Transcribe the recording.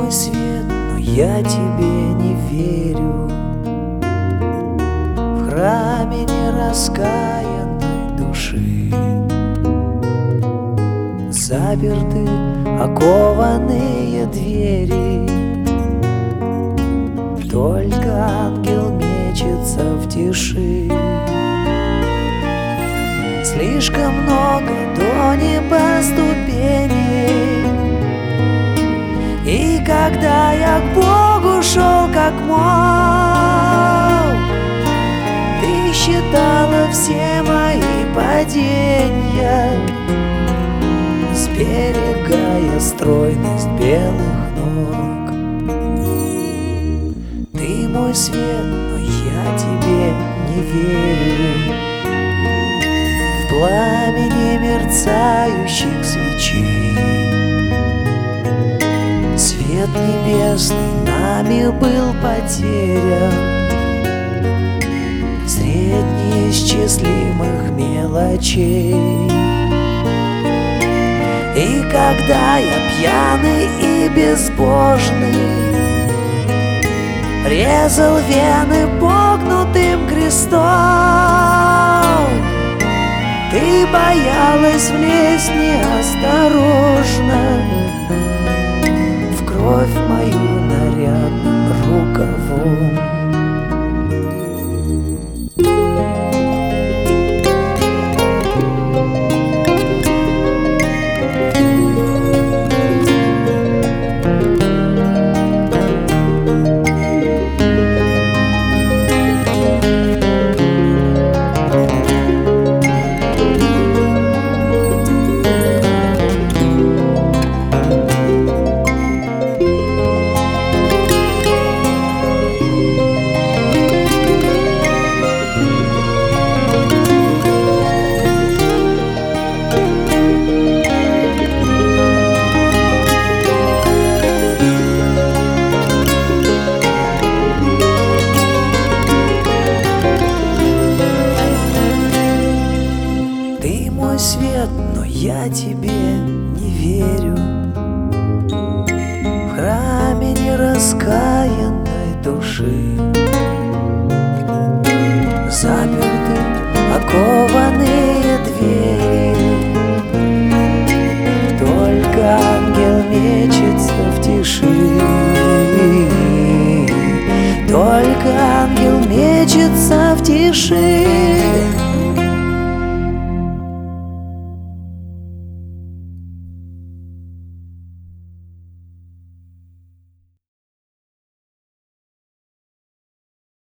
мой свет, но я тебе не верю. В храме нераскаянной души заперты окованные двери. Только ангел мечется в тиши. Слишком много до неба ступеней, и когда я к Богу шел как мог, ты считала все мои падения, сберегая стройность белых ног. Ты мой свет, но я тебе не верю. В пламени мерцающих свечей свет небесный нами был потерян средь неисчислимых мелочей. И когда я пьяный и безбожный резал вены погнутым крестом, ты боялась влезть неосторожно в кровь мою нарядным рукавом. Свет, но я тебе не верю. В храме нераскаянной души заперты окованные двери. Только ангел мечется в тиши. Только ангел мечется в тиши.